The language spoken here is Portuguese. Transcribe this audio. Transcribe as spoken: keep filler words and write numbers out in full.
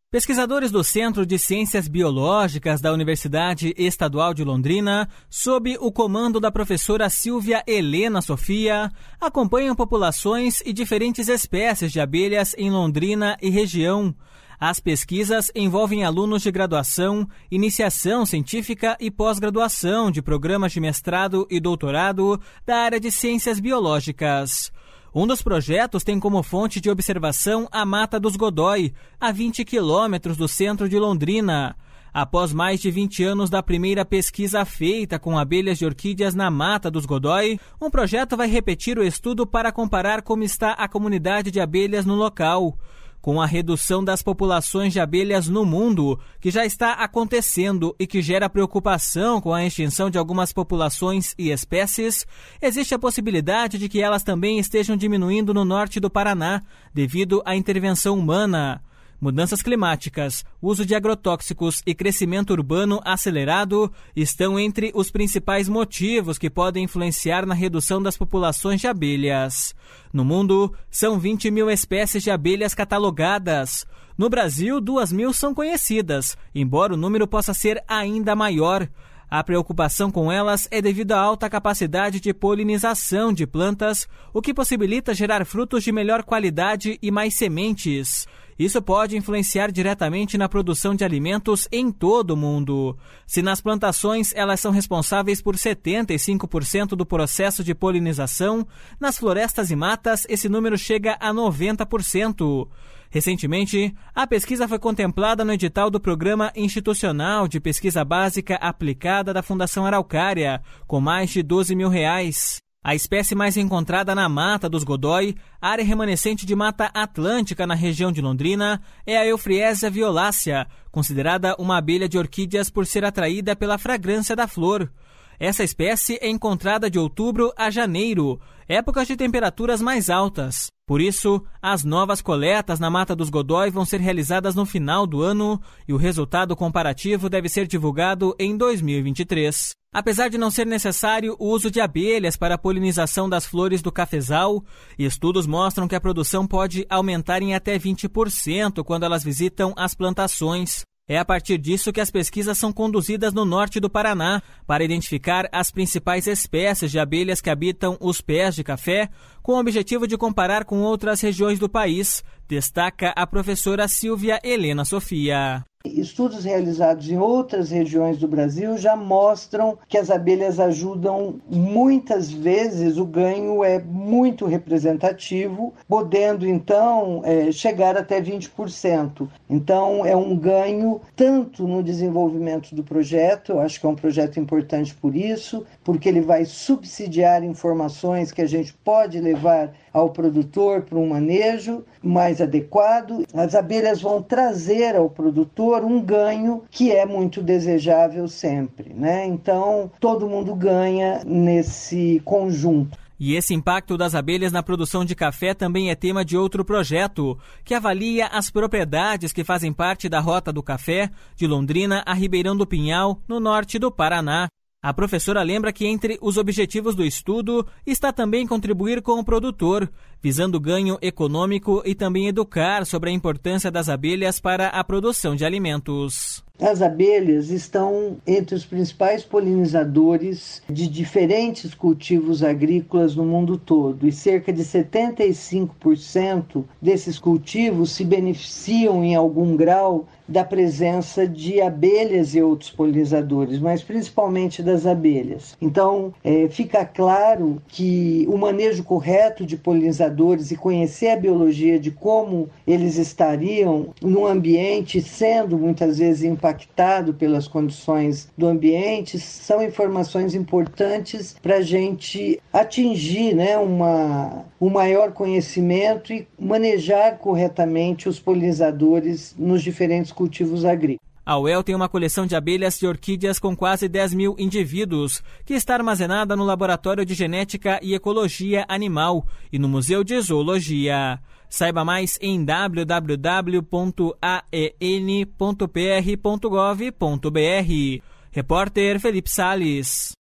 Pesquisadores do Centro de Ciências Biológicas da Universidade Estadual de Londrina, sob o comando da professora Silvia Helena Sofia, acompanham populações e diferentes espécies de abelhas em Londrina e região. As pesquisas envolvem alunos de graduação, iniciação científica e pós-graduação de programas de mestrado e doutorado da área de ciências biológicas. Um dos projetos tem como fonte de observação a Mata dos Godói, a vinte quilômetros do centro de Londrina. Após mais de vinte anos da primeira pesquisa feita com abelhas de orquídeas na Mata dos Godói, um projeto vai repetir o estudo para comparar como está a comunidade de abelhas no local. Com a redução das populações de abelhas no mundo, que já está acontecendo e que gera preocupação com a extinção de algumas populações e espécies, existe a possibilidade de que elas também estejam diminuindo no norte do Paraná, devido à intervenção humana. Mudanças climáticas, uso de agrotóxicos e crescimento urbano acelerado estão entre os principais motivos que podem influenciar na redução das populações de abelhas. No mundo, são vinte mil espécies de abelhas catalogadas. No Brasil, duas mil são conhecidas, embora o número possa ser ainda maior. A preocupação com elas é devido à alta capacidade de polinização de plantas, o que possibilita gerar frutos de melhor qualidade e mais sementes. Isso pode influenciar diretamente na produção de alimentos em todo o mundo. Se nas plantações elas são responsáveis por setenta e cinco por cento do processo de polinização, nas florestas e matas esse número chega a noventa por cento. Recentemente, a pesquisa foi contemplada no edital do Programa Institucional de Pesquisa Básica Aplicada da Fundação Araucária, com mais de doze mil reais. A espécie mais encontrada na Mata dos Godói, área remanescente de Mata Atlântica na região de Londrina, é a Euphriesia violácea, considerada uma abelha de orquídeas por ser atraída pela fragrância da flor. Essa espécie é encontrada de outubro a janeiro, épocas de temperaturas mais altas. Por isso, as novas coletas na Mata dos Godói vão ser realizadas no final do ano e o resultado comparativo deve ser divulgado em dois mil e vinte e três. Apesar de não ser necessário o uso de abelhas para a polinização das flores do cafezal, estudos mostram que a produção pode aumentar em até vinte por cento quando elas visitam as plantações. É a partir disso que as pesquisas são conduzidas no norte do Paraná para identificar as principais espécies de abelhas que habitam os pés de café, com o objetivo de comparar com outras regiões do país, destaca a professora Silvia Helena Sofia. Estudos realizados em outras regiões do Brasil já mostram que as abelhas ajudam muitas vezes, o ganho é muito representativo, podendo então é, chegar até vinte por cento. Então é um ganho tanto no desenvolvimento do projeto, eu acho que é um projeto importante por isso, porque ele vai subsidiar informações que a gente pode levar ao produtor para um manejo mais adequado. As abelhas vão trazer ao produtor um ganho que é muito desejável sempre, né? Então, todo mundo ganha nesse conjunto. E esse impacto das abelhas na produção de café também é tema de outro projeto, que avalia as propriedades que fazem parte da Rota do Café, de Londrina a Ribeirão do Pinhal, no norte do Paraná. A professora lembra que entre os objetivos do estudo está também contribuir com o produtor, visando ganho econômico e também educar sobre a importância das abelhas para a produção de alimentos. As abelhas estão entre os principais polinizadores de diferentes cultivos agrícolas no mundo todo e cerca de setenta e cinco por cento desses cultivos se beneficiam em algum grau da presença de abelhas e outros polinizadores, mas principalmente das abelhas. Então, é, fica claro que o manejo correto de polinizadores e conhecer a biologia de como eles estariam no ambiente, sendo muitas vezes impactado pelas condições do ambiente, são informações importantes para a gente atingir, né, uma, um maior conhecimento e manejar corretamente os polinizadores nos diferentes cultivos agrícolas. A U E L tem uma coleção de abelhas de orquídeas com quase dez mil indivíduos, que está armazenada no Laboratório de Genética e Ecologia Animal e no Museu de Zoologia. Saiba mais em w w w ponto a e n ponto p r ponto gov ponto b r. Repórter Felipe Salles.